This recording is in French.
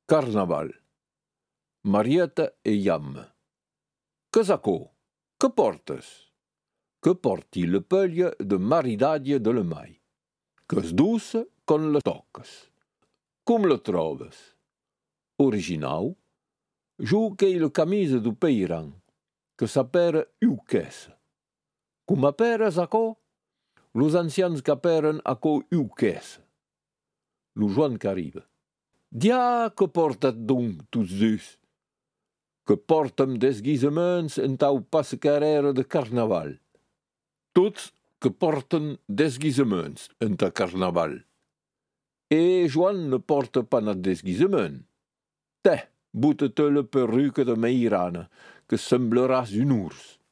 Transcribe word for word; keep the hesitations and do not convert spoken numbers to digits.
Carnaval. Marieta e Jam. Que sacó? Que portes? Que porti le peglia de maridatge de le mai. Qu'es dusse con le toques. Com le trobes? Originau? Jo qu'ei le camise du peiran, que sapere iuchesse. Cum apere sacó? Los ancians caperen aco iuchesse. Lu Joan qu'arriba. Dia que portat donc tous dus? Que portem desguisements en tau passecarrera de carnaval. Tots que porten desguisements en ta carnaval. E Joan ne porta pas na desguisement. Te, boete-te le perruque de Meirana, que semblaràs un ours.